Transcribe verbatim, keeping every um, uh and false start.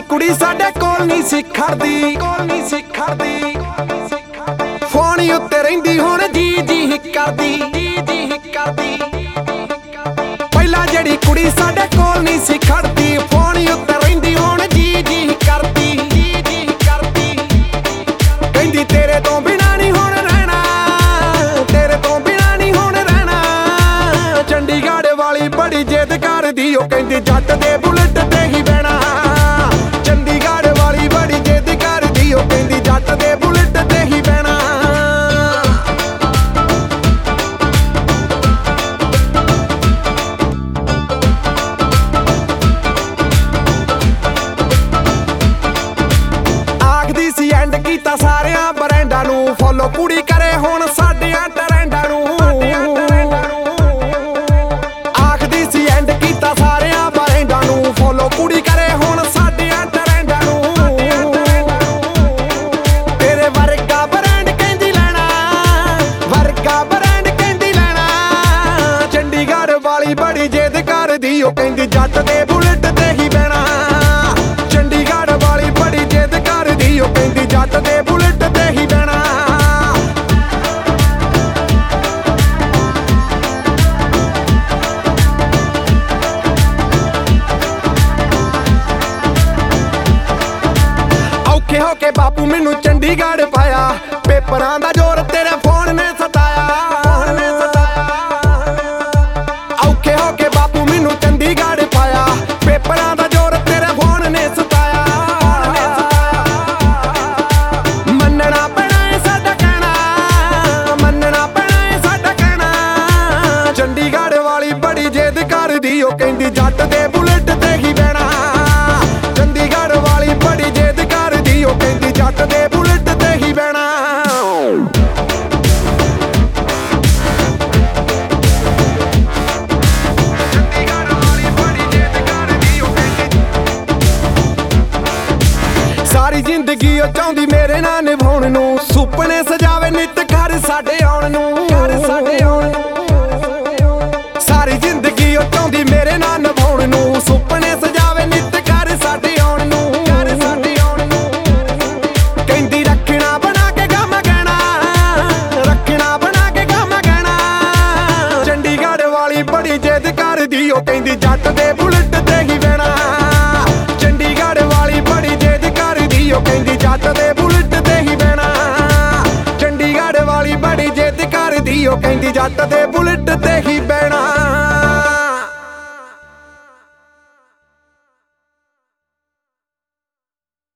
ਕੁੜੀ ਸਾਡੇ ਕੋਲ ਨਹੀਂ ਸੀ ਖੜਦੀ ਕੋਲ ਨਹੀਂ ਸੀ ਖੜਦੀ ਫੋਨ ਉੱਤੇ ਰਹਿੰਦੀ ਹੁਣ ਜੀ ਜੀ ਕਰਦੀ ਜੀ ਜੀ ਕਰਦੀ ਪਹਿਲਾਂ ਜਿਹੜੀ ਕੁੜੀ ਸਾਡੇ ਕੋਲ ਨਹੀਂ ਸੀ ਖੜਦੀ ਫੋਨ ਉੱਤੇ ਰਹਿੰਦੀ ਹੁਣ ਜੀ ਜੀ ਕਰਦੀ ਜੀ ਜੀ ਕਰਦੀ ਕਹਿੰਦੀ ਤੇਰੇ ਤੋਂ ਬਿਨਾ ਨਹੀਂ ਹੁਣ ਰਹਿਣਾ ਤੇਰੇ ਤੋਂ ਬਿਨਾ ਨਹੀਂ ਹੁਣ ਰਹਿਣਾ ਚੰਡੀਗੜ੍ਹ ਵਾਲੀ ਬੜੀ ਜਿੱਦ ਕਰਦੀ ਉਹ ਕਹਿੰਦੀ ਜੱਟ ਦੇ ਬੁਲਟ ਤੇ ਹੀ ਬਹਿਣਾ ਚੰਡੀਗੜ੍ਹ ਵਾਲੀ ਬੜੀ ਜਿੱਦ ਕਰਦੀ ਉਹ ਕਹਿੰਦੀ ਜੱਟ ਦੇ ਬੁਲਟ ਤੇ ਹੀ ਬਹਿਣਾ ਆਖਦੀ ਸੀ ਐਂਡ ਕੀਤਾ ਸਾਰਿਆਂ ਬਰੈਂਡਾਂ ਨੂੰ ਫੋਲੋ ਕੁੜੀ ਕਰੇ ਹੁਣ ਸਾਡਿਆਂ ਟਰੈਂਡਾਂ ਨੂੰ ਆਖਦੀ ਸੀ ਐਂਡ ਕੀਤਾ ਸਾਰਿਆਂ ਬਰੈਂਡਾਂ ਨੂੰ ਫੋਲੋ ਕੁੜੀ ਕਰੇ ਹੁਣ ਸਾਡਿਆਂ ਟਰੈਂਡਾਂ ਨੂੰ ਤੇਰੇ ਵਰਗਾ ਬ੍ਰਾਂਡ ਕਹਿੰਦੀ ਲੈਣਾ ਵਰਗਾ ਬ੍ਰਾਂਡ ਕਹਿੰਦੀ ਲੈਣਾ ਚੰਡੀਗੜ੍ਹ ਵਾਲੀ ਬੜੀ ਜਿੱਦ ਕਰਦੀ ਉਹ ਕਹਿੰਦੀ ਜੱਟ ਦੇ ਬੁਲਟ ਤੇ ਹੀ ਬਹਿਣਾ ਚੰਡੀਗੜ੍ਹ ਵਾਲੀ ਬੜੀ ਜਿੱਦ ਕਰਦੀ ਉਹ ਕਹਿੰਦੀ ਜੱਟ ਦੇ ਬੁਲਟ ਤੇ ਹੀ ਬਹਿਣਾ ਔਖੇ ਹੋ ਕੇ ਬਾਪੂ ਮੈਨੂੰ ਚੰਡੀਗੜ੍ਹ ਪਾਇਆ ਪੇਪਰਾਂ ਦਾ ਜ਼ੋਰ ਤੇਰੇ ਫੋਨ ਨੇ ਸਤਾਇਆ ਔਖੇ ਹੋ ਕੇ ਬਾਪੂ ਮੈਨੂੰ ਚੰਡੀਗੜ੍ਹ ਪਾਇਆ ਪੇਪਰਾਂ ਦਾ ਜ਼ੋਰ ਤੇਰੇ ਫੋਨ ਨੇ ਸਤਾਇਆ ਮੰਨਣਾ ਪੈਣਾ ਏ ਸਾਡਾ ਕਹਿਣਾ ਮੰਨਣਾ ਪੈਣਾ ਏ ਸਾਡਾ ਕਹਿਣਾ ਚੰਡੀਗੜ੍ਹ ਵਾਲੀ ਬੜੀ ਜਿੱਦ ਕਰਦੀ ਉਹ ਕਹਿੰਦੀ ਜੱਟ ਦੇ ਬੁਲਟ ਤੇ ਹੀ ਬਹਿਣਾ ਚੰਡੀਗੜ੍ਹ ਵਾਲੀ ਬੜੀ ਜਿੱਦ ਕਰਦੀ ਉਹ ਕਹਿੰਦੀ ਜੱਟ ਦੇ ਬੁਲਟ ਤੇ ਹੀ ਬਹਿਣਾ ਸਾਰੀ ਜ਼ਿੰਦਗੀ ਉਹ ਚਾਹੁੰਦੀ ਮੇਰੇ ਨਾਲ ਨਿਭਾਉਣ ਨੂੰ ਸੁਪਨੇ ਸਜਾਵੇ ਨਿੱਤ ਘਰ ਸਾਡੇ ਆਉਣ ਨੂੰ ਘਰ ਸਾਡੇ ਆਉਣ ਸਾਰੀ ਜ਼ਿੰਦਗੀ ਉਹ ਚਾਹੁੰਦੀ ਮੇਰੇ ਨਾਲ ਨਿਭਾਉਣ ਨੂੰ ਸੁਪਨੇ ਸਜਾਵੇ ਨਿੱਤ ਘਰ ਸਾਡੇ ਆਉਣ ਨੂੰ ਘਰ ਸਾਡੇ ਆਉਣ ਨੂੰ ਕਹਿੰਦੀ ਰੱਖਣਾ ਬਣਾ ਕੇ ਗਮ ਗਹਿਣਾ ਰੱਖਣਾ ਬਣਾ ਕੇ ਗਮ ਗਹਿਣਾ ਚੰਡੀਗੜ੍ਹ ਵਾਲੀ ਬੜੀ ਜਿੱਦ ਕਰਦੀ ਉਹ ਕਹਿੰਦੀ ਜੱਟ ਦੇ ਬੁਲਟ ਤੇ ਹੀ ਬਹਿਣਾ ਚੰਡੀਗੜ੍ਹ ਵਾਲੀ ਬੜੀ ਜਿੱਦ ਕਰਦੀ ਉਹ ਕਹਿੰਦੀ ਜੱਟ ਦੇ ਬੁਲਟ ਤੇ ਹੀ ਬਹਿਣਾ ਚੰਡੀਗੜ੍ਹ ਵਾਲੀ ਬੜੀ ਜਿੱਦ ਕਰਦੀ ਉਹ ਕਹਿੰਦੀ ਜੱਟ ਦੇ ਬੁਲਟ ਤੇ ਹੀ